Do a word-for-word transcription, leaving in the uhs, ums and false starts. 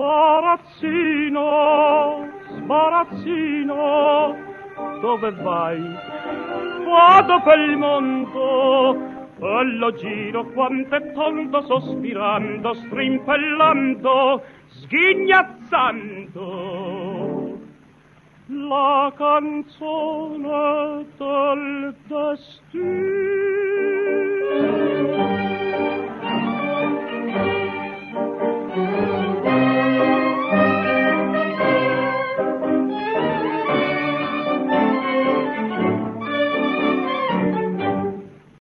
Sbarazzino, sbarazzino, dove vai? Vado per il mondo, e lo giro quanto è tonto, sospirando, strimpellando, sghignazzando. La canzone del destino.